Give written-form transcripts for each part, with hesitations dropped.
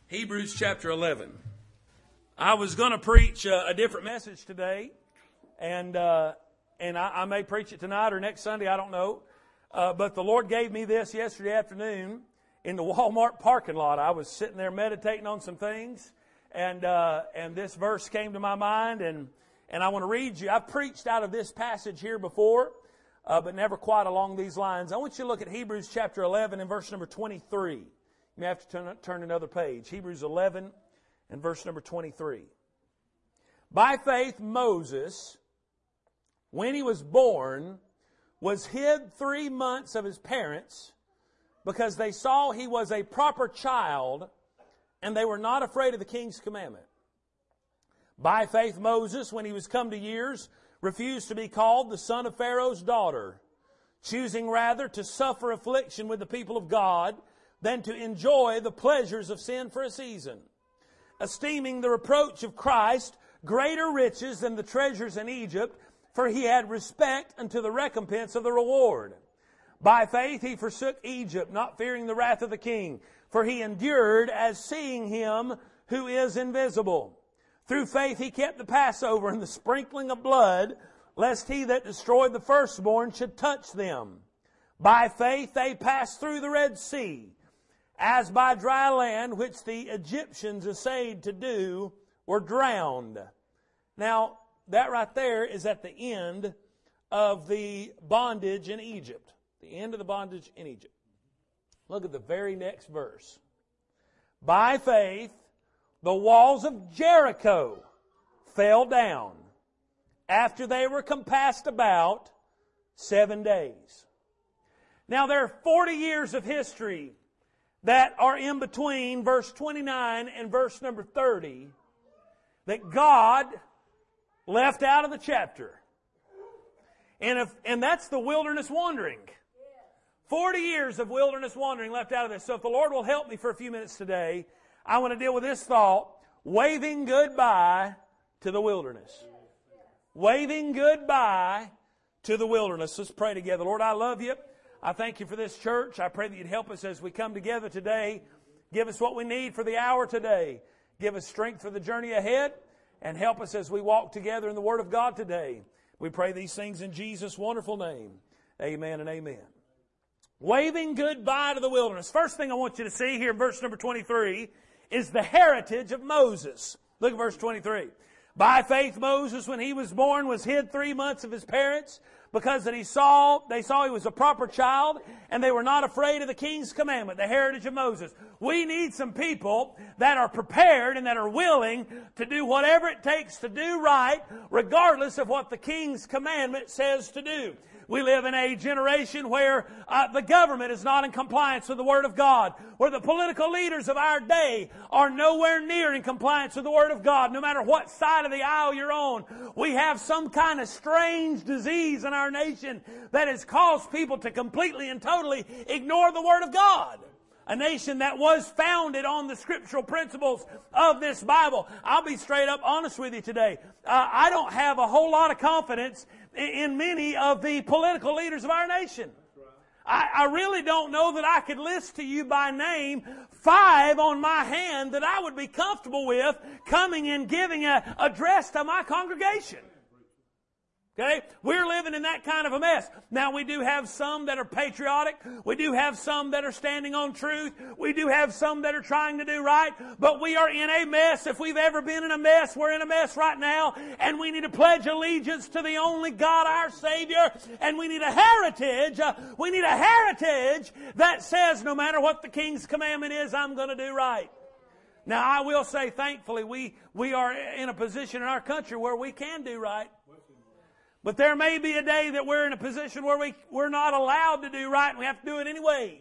Hebrews chapter 11. I was going to preach a different message today, and I may preach it tonight or next Sunday, I don't know. But the Lord gave me this yesterday afternoon in the Walmart parking lot. I was sitting there meditating on some things, and this verse came to my mind, and I want to read you. I've preached out of this passage here before, but never quite along these lines. I want you to look at Hebrews chapter 11 and verse number 23. You may have to turn another page. Hebrews 11 and verse number 23. By faith Moses, when he was born, was hid 3 months of his parents because they saw he was a proper child and they were not afraid of the king's commandment. By faith Moses, when he was come to years, refused to be called the son of Pharaoh's daughter, choosing rather to suffer affliction with the people of God than to enjoy the pleasures of sin for a season, esteeming the reproach of Christ greater riches than the treasures in Egypt, for he had respect unto the recompense of the reward. By faith he forsook Egypt, not fearing the wrath of the king, for he endured as seeing him who is invisible. Through faith he kept the Passover and the sprinkling of blood, lest he that destroyed the firstborn should touch them. By faith they passed through the Red Sea, as by dry land, which the Egyptians essayed to do, were drowned. Now, that right there is at the end of the bondage in Egypt. The end of the bondage in Egypt. Look at the very next verse. By faith, the walls of Jericho fell down after they were compassed about 7 days. Now, there are 40 years of history that are in between verse 29 and verse number 30 that God left out of the chapter. And that's the wilderness wandering. 40 years of wilderness wandering left out of this. So if the Lord will help me for a few minutes today, I want to deal with this thought, waving goodbye to the wilderness. Waving goodbye to the wilderness. Let's pray together. Lord, I love you. I thank you for this church. I pray that you'd help us as we come together today. Give us what we need for the hour today. Give us strength for the journey ahead. And help us as we walk together in the Word of God today. We pray these things in Jesus' wonderful name. Amen and amen. Waving goodbye to the wilderness. First thing I want you to see here in verse number 23 is the heritage of Moses. Look at verse 23. By faith Moses, when he was born, was hid 3 months of his parents, because that they saw he was a proper child, and they were not afraid of the king's commandment, the heritage of Moses. We need some people that are prepared and that are willing to do whatever it takes to do right, regardless of what the king's commandment says to do. We live in a generation where the government is not in compliance with the Word of God, where the political leaders of our day are nowhere near in compliance with the Word of God, no matter what side of the aisle you're on. We have some kind of strange disease in our nation that has caused people to completely and totally ignore the Word of God. A nation that was founded on the scriptural principles of this Bible. I'll be straight up honest with you today. I don't have a whole lot of confidence in many of the political leaders of our nation. I really don't know that I could list to you by name 5 on my hand that I would be comfortable with coming and giving an address to my congregation. Okay? We're living in that kind of a mess. Now, we do have some that are patriotic. We do have some that are standing on truth. We do have some that are trying to do right. But we are in a mess. If we've ever been in a mess, we're in a mess right now. And we need to pledge allegiance to the only God, our Savior. And we need a heritage. We need a heritage that says no matter what the King's commandment is, I'm going to do right. Now, I will say, thankfully, we are in a position in our country where we can do right. But there may be a day that we're in a position where we're not allowed to do right and we have to do it anyway.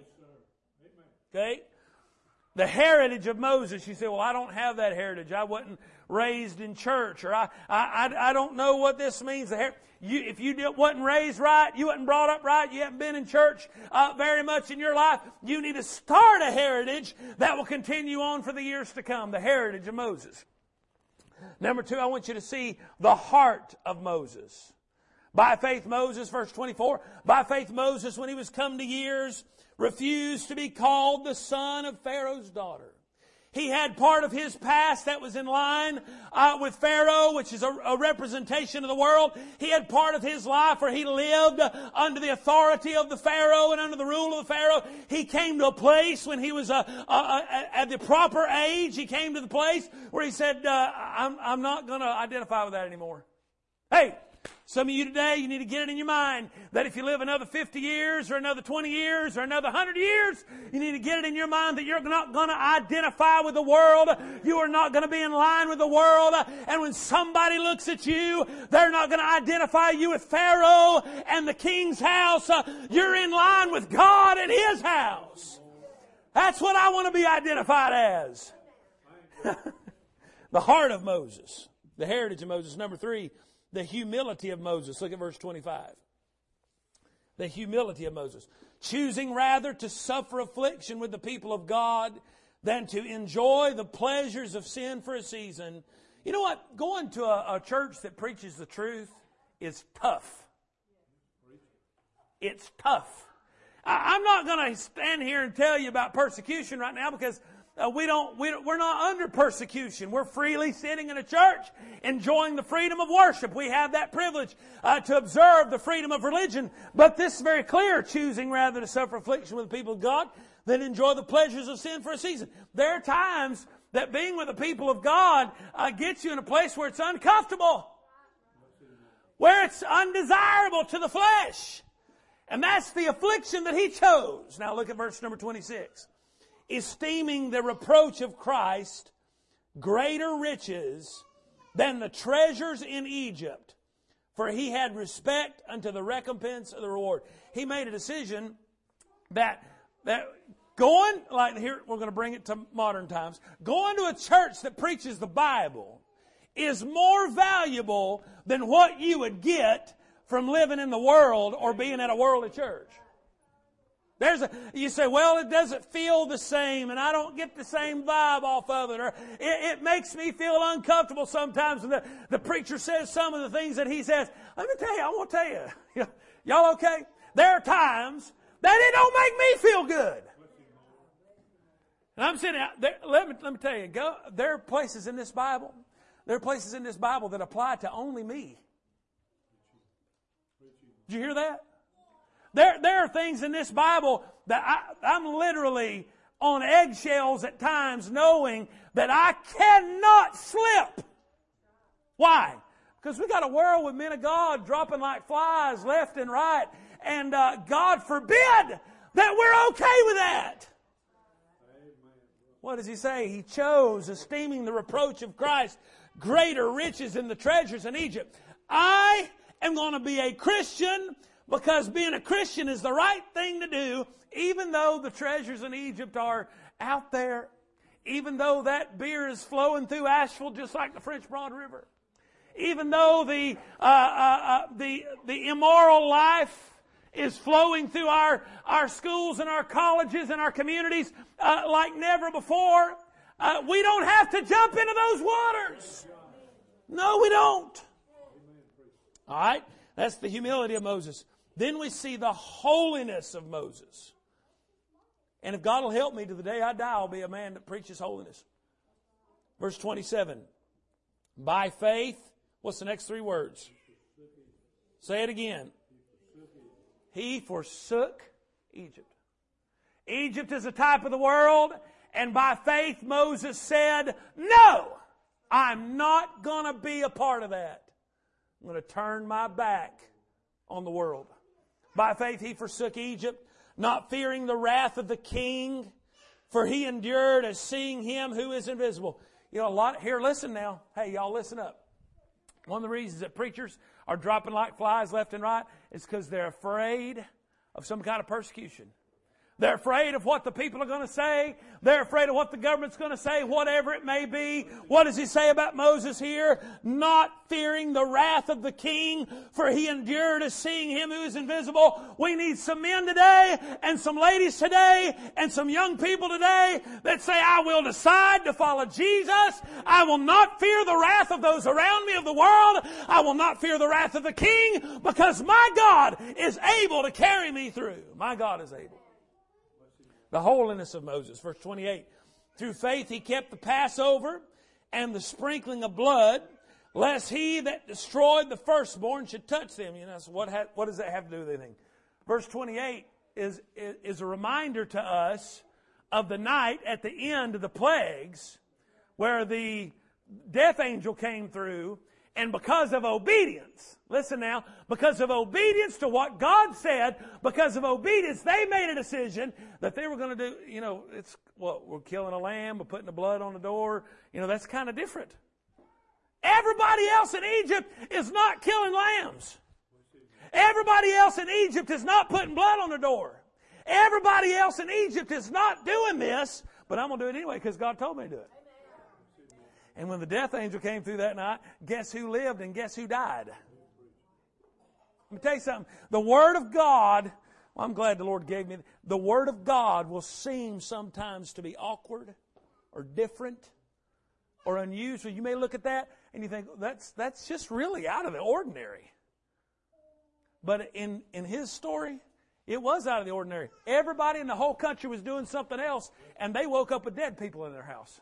Okay? The heritage of Moses, you say, well, I don't have that heritage. I wasn't raised in church, or I don't know what this means. If you wasn't raised right, you wasn't brought up right, you haven't been in church very much in your life, you need to start a heritage that will continue on for the years to come. The heritage of Moses. Number 2, I want you to see the heart of Moses. By faith Moses, verse 24, by faith Moses, when he was come to years, refused to be called the son of Pharaoh's daughter. He had part of his past that was in line with Pharaoh, which is a representation of the world. He had part of his life where he lived under the authority of the Pharaoh and under the rule of the Pharaoh. He came to a place when he was at the proper age. He came to the place where he said, I'm not going to identify with that anymore. Hey! Some of you today, you need to get it in your mind that if you live another 50 years or another 20 years or another 100 years, you need to get it in your mind that you're not going to identify with the world. You are not going to be in line with the world. And when somebody looks at you, they're not going to identify you with Pharaoh and the king's house. You're in line with God and His house. That's what I want to be identified as. The heart of Moses. The heritage of Moses. Number 3. The humility of Moses. Look at verse 25. The humility of Moses. Choosing rather to suffer affliction with the people of God than to enjoy the pleasures of sin for a season. You know what? Going to a church that preaches the truth is tough. It's tough. I'm not going to stand here and tell you about persecution right now because we're not under persecution. We're freely sitting in a church enjoying the freedom of worship. We have that privilege to observe the freedom of religion. But this is very clear, choosing rather to suffer affliction with the people of God than enjoy the pleasures of sin for a season. There are times that being with the people of God gets you in a place where it's uncomfortable, where it's undesirable to the flesh. And that's the affliction that he chose. Now look at verse number 26. Esteeming the reproach of Christ greater riches than the treasures in Egypt, for he had respect unto the recompense of the reward. He made a decision that going, like here, we're going to bring it to modern times, going to a church that preaches the Bible is more valuable than what you would get from living in the world or being at a worldly church. You say, well, it doesn't feel the same and I don't get the same vibe off of it, or it makes me feel uncomfortable sometimes when the preacher says some of the things that he says. Let me tell you, I want to tell you, y'all okay? There are times that it don't make me feel good. And I'm sitting out there, let me tell you, there are places in this Bible, that apply to only me. Did you hear that? There are things in this Bible that I'm literally on eggshells at times knowing that I cannot slip. Why? Because we got a world with men of God dropping like flies left and right. And God forbid that we're okay with that. What does he say? He chose, esteeming the reproach of Christ, greater riches than the treasures in Egypt. I am going to be a Christian because being a Christian is the right thing to do, even though the treasures in Egypt are out there, even though that beer is flowing through Asheville just like the French Broad River, even though the immoral life is flowing through our schools and our colleges and our communities like never before. We don't have to jump into those waters. No, we don't. All right? That's the humility of Moses. Then we see the holiness of Moses. And if God will help me to the day I die, I'll be a man that preaches holiness. Verse 27. By faith, what's the next three words? Say it again. He forsook Egypt. Egypt is a type of the world, and by faith Moses said, no, I'm not going to be a part of that. I'm going to turn my back on the world. By faith he forsook Egypt, not fearing the wrath of the king, for he endured as seeing him who is invisible. You know, here, listen now. Hey, y'all listen up. One of the reasons that preachers are dropping like flies left and right is because they're afraid of some kind of persecution. They're afraid of what the people are going to say. They're afraid of what the government's going to say, whatever it may be. What does he say about Moses here? Not fearing the wrath of the king, for he endured as seeing him who is invisible. We need some men today and some ladies today and some young people today that say, I will decide to follow Jesus. I will not fear the wrath of those around me of the world. I will not fear the wrath of the king because my God is able to carry me through. My God is able. The holiness of Moses. Verse 28. Through faith he kept the Passover and the sprinkling of blood, lest he that destroyed the firstborn should touch them. You know, so what does that have to do with anything? Verse 28 is a reminder to us of the night at the end of the plagues where the death angel came through, and because of obedience, listen now, because of obedience to what God said, because of obedience, they made a decision that they were going to do, you know, we're killing a lamb, we're putting the blood on the door. You know, that's kind of different. Everybody else in Egypt is not killing lambs. Everybody else in Egypt is not putting blood on the door. Everybody else in Egypt is not doing this, but I'm going to do it anyway because God told me to do it. And when the death angel came through that night, guess who lived and guess who died? Let me tell you something. The Word of God, well, I'm glad the Lord gave me, the Word of God will seem sometimes to be awkward or different or unusual. You may look at that and you think, that's just really out of the ordinary. But in his story, it was out of the ordinary. Everybody in the whole country was doing something else, and they woke up with dead people in their house.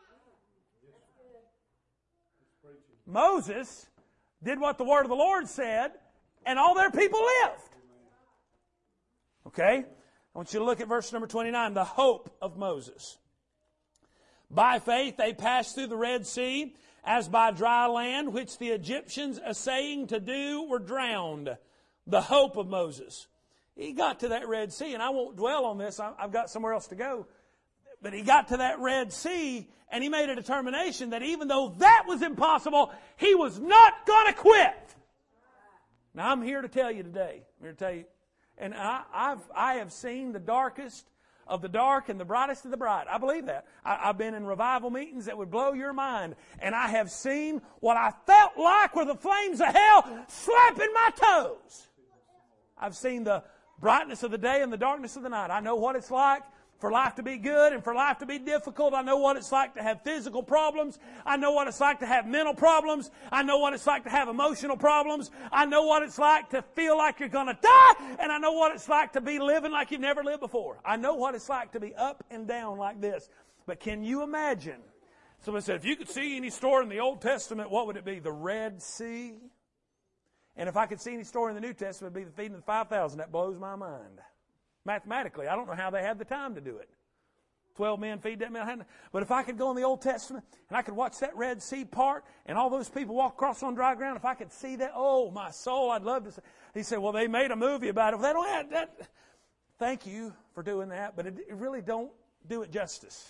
Moses did what the word of the Lord said, and all their people lived. Okay? I want you to look at verse number 29, the hope of Moses. By faith they passed through the Red Sea, as by dry land, which the Egyptians essaying to do were drowned. The hope of Moses. He got to that Red Sea, and I won't dwell on this. I've got somewhere else to go. But he got to that Red Sea, and he made a determination that even though that was impossible, he was not going to quit. Now, I'm here to tell you today. I'm here to tell you. And I have seen the darkest of the dark and the brightest of the bright. I believe that. I've been in revival meetings that would blow your mind. And I have seen what I felt like were the flames of hell slapping my toes. I've seen the brightness of the day and the darkness of the night. I know what it's like for life to be good and for life to be difficult. I know what it's like to have physical problems. I know what it's like to have mental problems. I know what it's like to have emotional problems. I know what it's like to feel like you're going to die. And I know what it's like to be living like you've never lived before. I know what it's like to be up and down like this. But can you imagine? Someone said, if you could see any story in the Old Testament, what would it be? The Red Sea? And if I could see any story in the New Testament, it would be the feeding of the 5,000. That blows my mind. Mathematically, I don't know how they had the time to do it. 12 men feed that many. But if I could go in the Old Testament and I could watch that Red Sea part and all those people walk across on dry ground, if I could see that, oh, my soul, I'd love to see. He said, well, they made a movie about it. Well, they don't have that. Thank you for doing that, but it really don't do it justice.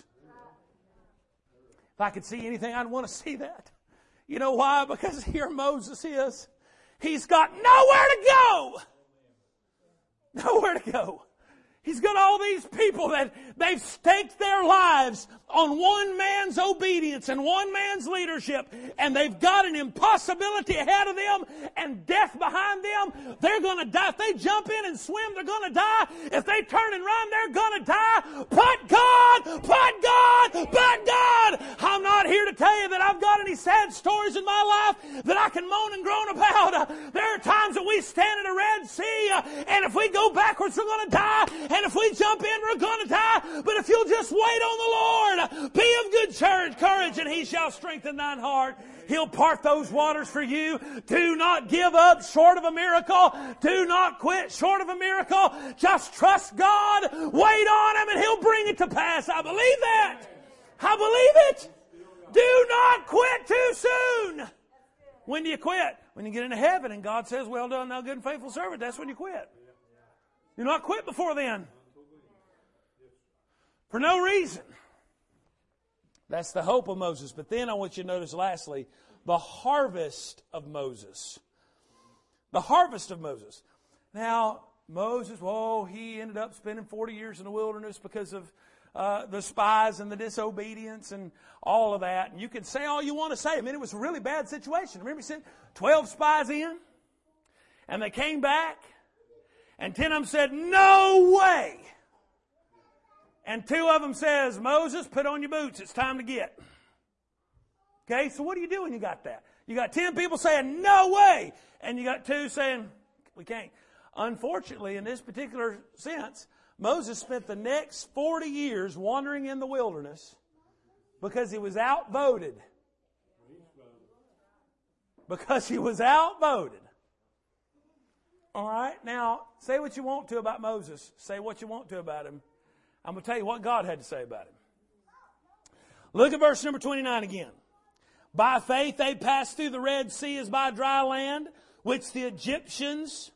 If I could see anything, I'd want to see that. You know why? Because here Moses is. He's got nowhere to go. Nowhere to go. He's got all these people that they've staked their lives on one man's obedience and one man's leadership, and they've got an impossibility ahead of them and death behind them. They're going to die. If they jump in and swim, they're going to die. If they turn and run, they're going to die. But God, but God, but God. I'm not here to tell you that I've got any sad stories in my life that I can moan and groan about. There are times that we stand in a Red Sea, and if we go backwards, we're going to die. And if we jump in, we're going to die. But if you'll just wait on the Lord, be of good courage, and He shall strengthen thine heart. He'll part those waters for you. Do not give up short of a miracle. Do not quit short of a miracle. Just trust God. Wait on Him, and He'll bring it to pass. I believe that. I believe it. Do not quit too soon. When do you quit? When you get into heaven and God says, well done, thou good and faithful servant. That's when you quit. Do not quit before then. For no reason. That's the hope of Moses. But then I want you to notice lastly, the harvest of Moses. The harvest of Moses. Now, Moses, he ended up spending 40 years in the wilderness because of the spies and the disobedience and all of that. And you can say all you want to say. I mean, it was a really bad situation. Remember, he sent 12 spies in, and they came back, and 10 of them said, no way. And 2 of them says, Moses, put on your boots. It's time to get. Okay, so what do you do when you got that? You got 10 people saying, no way. And you got 2 saying, we can't. Unfortunately, in this particular sense, Moses spent the next 40 years wandering in the wilderness Because he was outvoted. Because he was outvoted. All right? Now, say what you want to about Moses. Say what you want to about him. I'm going to tell you what God had to say about him. Look at verse number 29 again. By faith they passed through the Red Sea as by dry land, which the Egyptians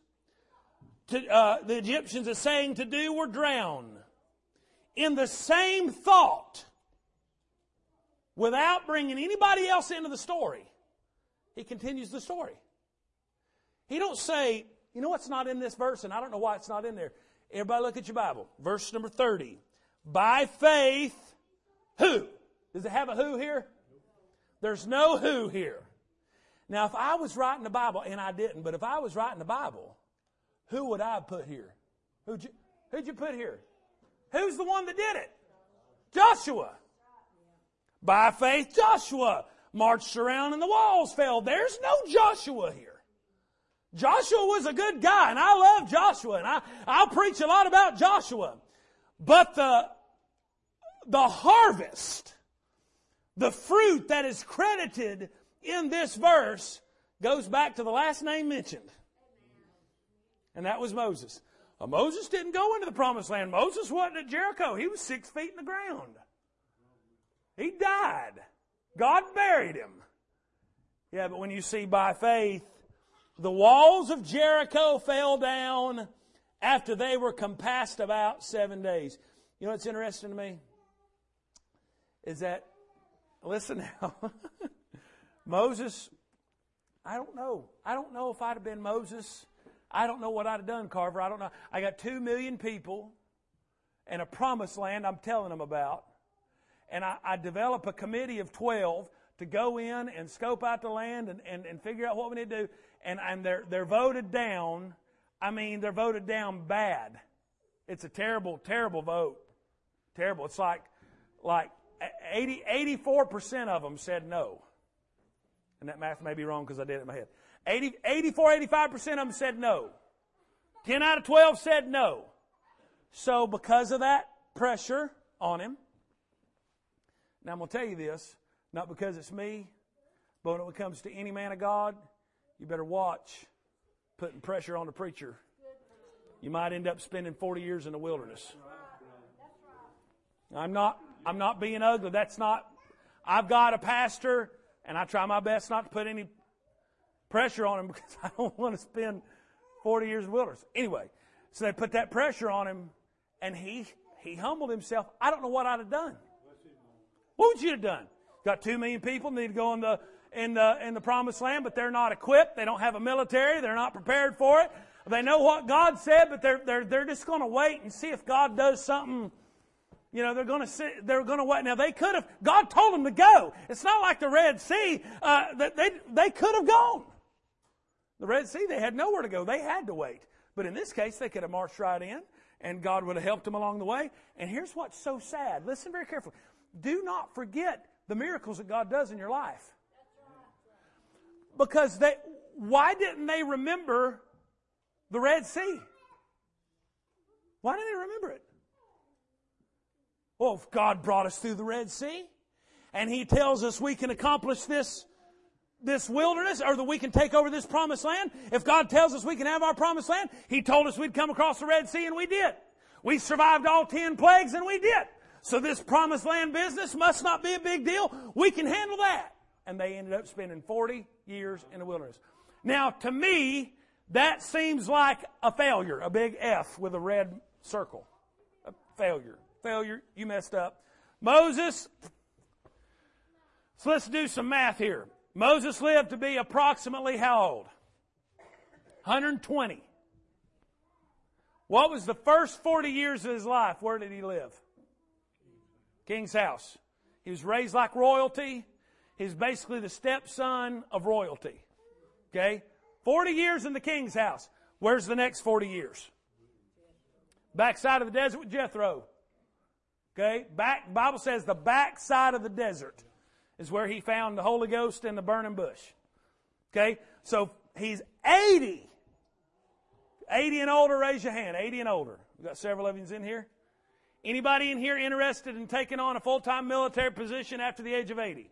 essaying to do were drowned. In the same thought, without bringing anybody else into the story, he continues the story. He don't say, you know what's not in this verse, and I don't know why it's not in there. Everybody look at your Bible. Verse number 30. By faith, who? Does it have a who here? There's no who here. Now, if I was writing the Bible, and I didn't, but if I was writing the Bible, who would I put here? Who'd you put here? Who's the one that did it? Joshua. By faith, Joshua marched around and the walls fell. There's no Joshua here. Joshua was a good guy, and I love Joshua, and I'll preach a lot about Joshua. But the harvest, the fruit that is credited in this verse goes back to the last name mentioned. And that was Moses. Moses didn't go into the promised land. Moses wasn't at Jericho. He was 6 feet in the ground. He died. God buried him. Yeah, but when you see by faith, the walls of Jericho fell down after they were compassed about 7 days. You know what's interesting to me? Is that, listen now, Moses, I don't know. I don't know if I'd have been Moses. I don't know what I'd have done, Carver. I don't know. I got 2 million people and a promised land I'm telling them about. And I develop a committee of 12 to go in and scope out the land and figure out what we need to do. And they're voted down. I mean, they're voted down bad. It's a terrible, terrible vote. Terrible. It's like 84% of them said no. And that math may be wrong because I did it in my head. 85% of them said no. 10 out of 12 said no. So because of that pressure on him, now I'm going to tell you this, not because it's me, but when it comes to any man of God, you better watch putting pressure on the preacher. You might end up spending 40 years in the wilderness. I'm not being ugly. I've got a pastor, and I try my best not to put any pressure on him because I don't want to spend 40 years in the wilderness. Anyway, so they put that pressure on him, and he humbled himself. I don't know what I'd have done. What would you have done? Got 2 million people need to go in the promised land, but they're not equipped. They don't have a military. They're not prepared for it. They know what God said, but they're just going to wait and see if God does something. You know, they're going to wait. Now God told them to go. It's not like the Red Sea. They could have gone. The Red Sea, they had nowhere to go. They had to wait. But in this case, they could have marched right in, and God would have helped them along the way. And here's what's so sad. Listen very carefully. Do not forget the miracles that God does in your life. Because why didn't they remember the Red Sea? Why didn't they remember it? Well, if God brought us through the Red Sea, and He tells us we can accomplish this wilderness, or that we can take over this promised land. If God tells us we can have our promised land, He told us we'd come across the Red Sea, and we did. We survived all 10 plagues, and we did. So this promised land business must not be a big deal. We can handle that. And they ended up spending 40 years in the wilderness. Now, to me, that seems like a failure, a big F with a red circle. A failure. Failure, you messed up. Moses, so let's do some math here. Moses lived to be approximately how old? 120. What was the first 40 years of his life? Where did he live? King's house. He was raised like royalty. He's basically the stepson of royalty. Okay? 40 years in the king's house. Where's the next 40 years? Backside of the desert with Jethro. Okay? Bible says the backside of the desert is where he found the Holy Ghost in the burning bush. Okay? So he's 80. 80 and older, raise your hand. 80 and older. We've got several of you in here. Anybody in here interested in taking on a full-time military position after the age of 80?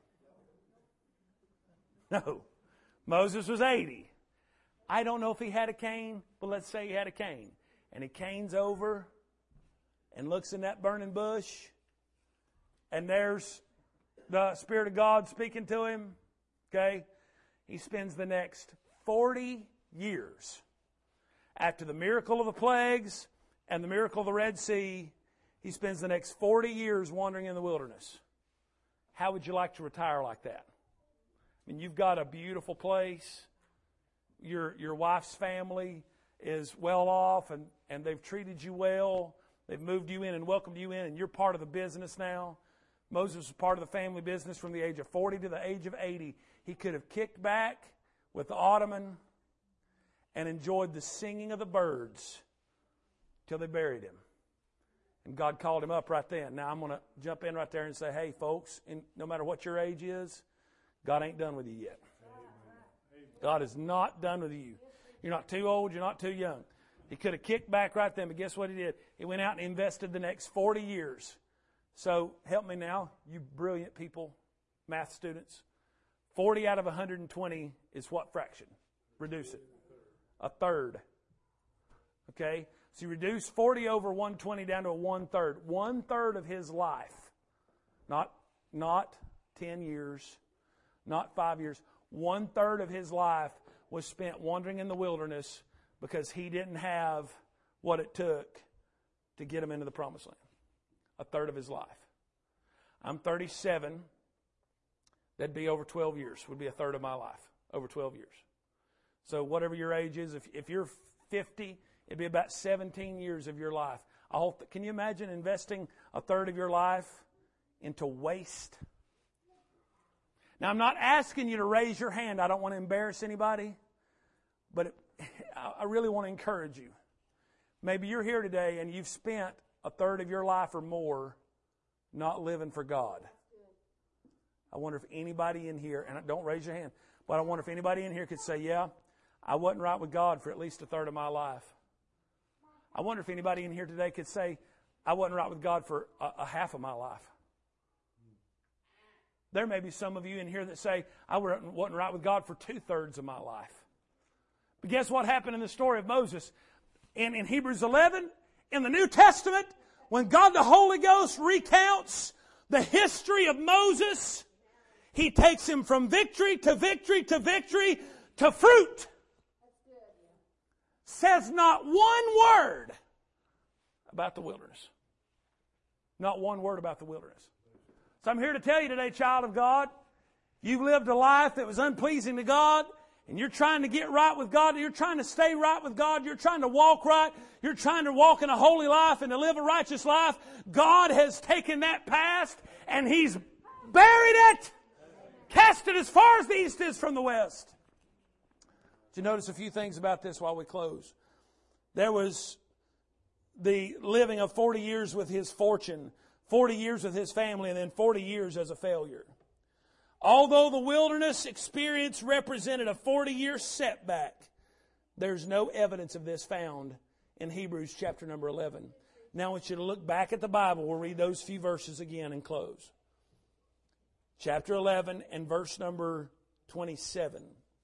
No. Moses was 80. I don't know if he had a cane, but let's say he had a cane. And he canes over and looks in that burning bush, and there's the Spirit of God speaking to him. Okay? He spends the next 40 years after the miracle of the plagues and the miracle of the Red Sea. He spends the next 40 years wandering in the wilderness. How would you like to retire like that? I mean, you've got a beautiful place. Your wife's family is well off, and they've treated you well. They've moved you in and welcomed you in, and you're part of the business now. Moses was part of the family business from the age of 40 to the age of 80. He could have kicked back with the ottoman and enjoyed the singing of the birds till they buried him. And God called him up right then. Now I'm going to jump in right there and say, hey, folks, no matter what your age is, God ain't done with you yet. God is not done with you. You're not too old. You're not too young. He could have kicked back right then, but guess what he did? He went out and invested the next 40 years. So help me now, you brilliant people, math students. 40 out of 120 is what fraction? Reduce it. A third. Okay? So you reduce 40 over 120 down to a 1/3. 1/3 of his life. Not 10 years. Not 5 years. 1/3 of his life was spent wandering in the wilderness because he didn't have what it took to get him into the promised land. 1/3 of his life. I'm 37. That'd be over 12 years. Would be 1/3 of my life. Over 12 years. So whatever your age is, if you're 50, it'd be about 17 years of your life. Can you imagine investing 1/3 of your life into waste? Now, I'm not asking you to raise your hand. I don't want to embarrass anybody. But I really want to encourage you. Maybe you're here today and you've spent 1/3 of your life or more not living for God. I wonder if anybody in here, and don't raise your hand, but I wonder if anybody in here could say, yeah, I wasn't right with God for at least 1/3 of my life. I wonder if anybody in here today could say, I wasn't right with God for a half of my life. There may be some of you in here that say, I wasn't right with God for 2/3 of my life. But guess what happened in the story of Moses? In Hebrews 11, in the New Testament, when God the Holy Ghost recounts the history of Moses, He takes him from victory to victory to victory to fruit. Says not one word about the wilderness. Not one word about the wilderness. So I'm here to tell you today, child of God, you've lived a life that was unpleasing to God, and you're trying to get right with God, you're trying to stay right with God, you're trying to walk right, you're trying to walk in a holy life and to live a righteous life. God has taken that past and He's buried it, cast it as far as the east is from the west. Did you notice a few things about this while we close? There was the living of 40 years with his fortune, 40 years with his family, and then 40 years as a failure. Although the wilderness experience represented a 40-year setback, there's no evidence of this found in Hebrews chapter number 11. Now I want you to look back at the Bible. We'll read those few verses again and close. Chapter 11 and verse number 27.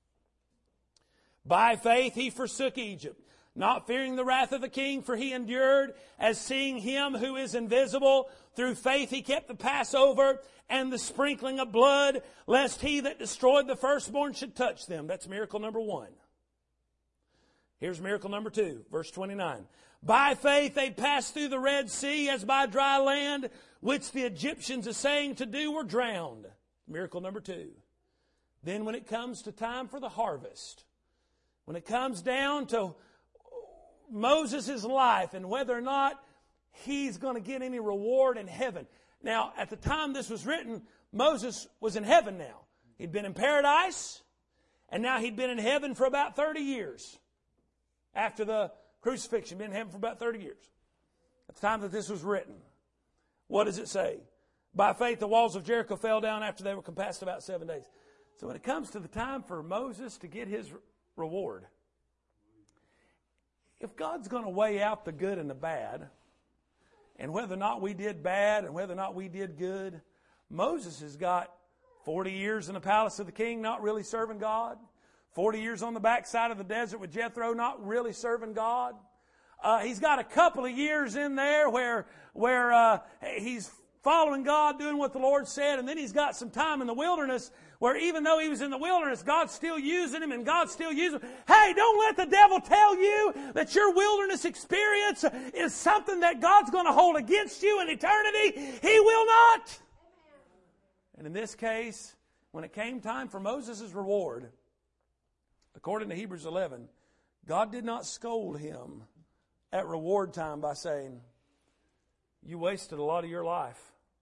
By faith he forsook Egypt, not fearing the wrath of the king, for he endured as seeing him who is invisible. Through faith he kept the Passover and the sprinkling of blood, lest he that destroyed the firstborn should touch them. That's miracle number 1. Here's miracle number 2, verse 29. By faith they passed through the Red Sea as by dry land, which the Egyptians essaying to do were drowned. Miracle number 2. Then when it comes to time for the harvest, when it comes down to Moses' life and whether or not he's going to get any reward in heaven. Now, at the time this was written, Moses was in heaven now. He'd been in paradise, and now he'd been in heaven for about 30 years. After the crucifixion, been in heaven for about 30 years. At the time that this was written. What does it say? By faith the walls of Jericho fell down after they were compassed about 7 days. So when it comes to the time for Moses to get his reward, if God's going to weigh out the good and the bad, and whether or not we did bad and whether or not we did good. Moses has got 40 years in the palace of the king, not really serving God. 40 years on the backside of the desert with Jethro, not really serving God. He's got a couple of years in there where he's following God, doing what the Lord said, and then he's got some time in the wilderness where even though he was in the wilderness, God's still using him and God's still using him. Hey, don't let the devil tell you that your wilderness experience is something that God's going to hold against you in eternity. He will not. And in this case, when it came time for Moses' reward, according to Hebrews 11, God did not scold him at reward time by saying, you wasted a lot of your life.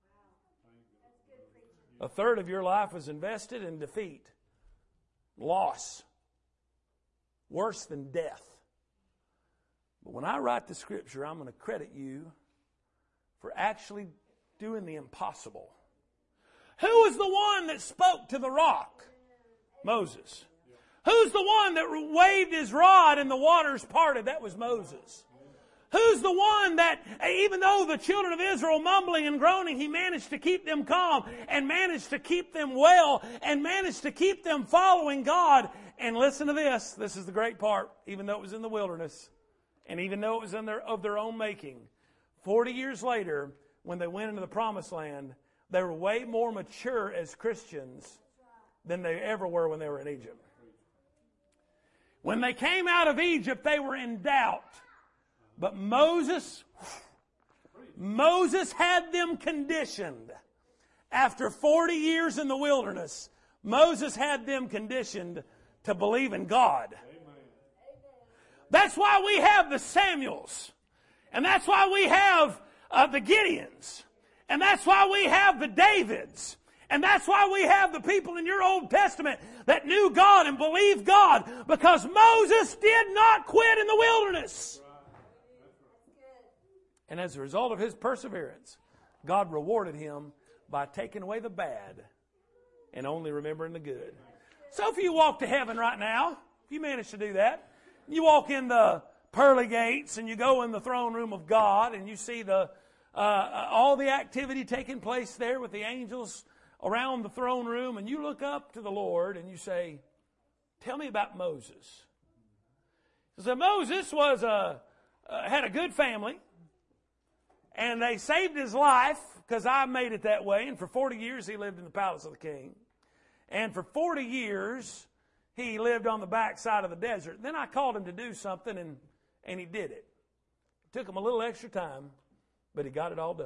A third of your life was invested in defeat, loss, worse than death. But when I write the Scripture, I'm going to credit you for actually doing the impossible. Who was the one that spoke to the rock? Moses. Who's the one that waved his rod and the waters parted? That was Moses. Who's the one that, even though the children of Israel mumbling and groaning, he managed to keep them calm and managed to keep them well and managed to keep them following God? And listen to this. This is the great part. Even though it was in the wilderness and even though it was of their own making, 40 years later, when they went into the promised land, they were way more mature as Christians than they ever were when they were in Egypt. When they came out of Egypt, they were in doubt. But Moses had them conditioned. After 40 years in the wilderness, Moses had them conditioned to believe in God. That's why we have the Samuels. And that's why we have the Gideons. And that's why we have the Davids. And that's why we have the people in your Old Testament that knew God and believed God. Because Moses did not quit in the wilderness. And as a result of his perseverance, God rewarded him by taking away the bad and only remembering the good. So if you walk to heaven right now, if you manage to do that, you walk in the pearly gates and you go in the throne room of God and you see all the activity taking place there with the angels around the throne room, and you look up to the Lord and you say, tell me about Moses. So Moses had a good family. And they saved his life because I made it that way. And for 40 years he lived in the palace of the king. And for 40 years he lived on the backside of the desert. Then I called him to do something and he did it. It took him a little extra time, but he got it all done.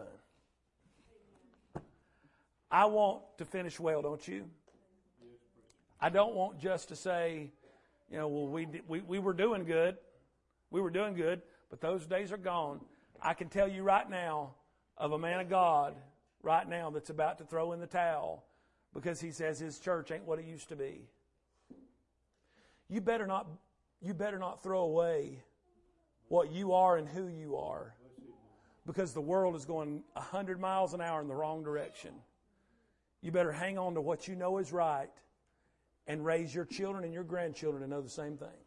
I want to finish well, don't you? I don't want just to say, well, we were doing good. We were doing good, but those days are gone. I can tell you right now of a man of God right now that's about to throw in the towel because he says his church ain't what it used to be. You better not throw away what you are and who you are, because the world is going 100 miles an hour in the wrong direction. You better hang on to what you know is right and raise your children and your grandchildren to know the same thing.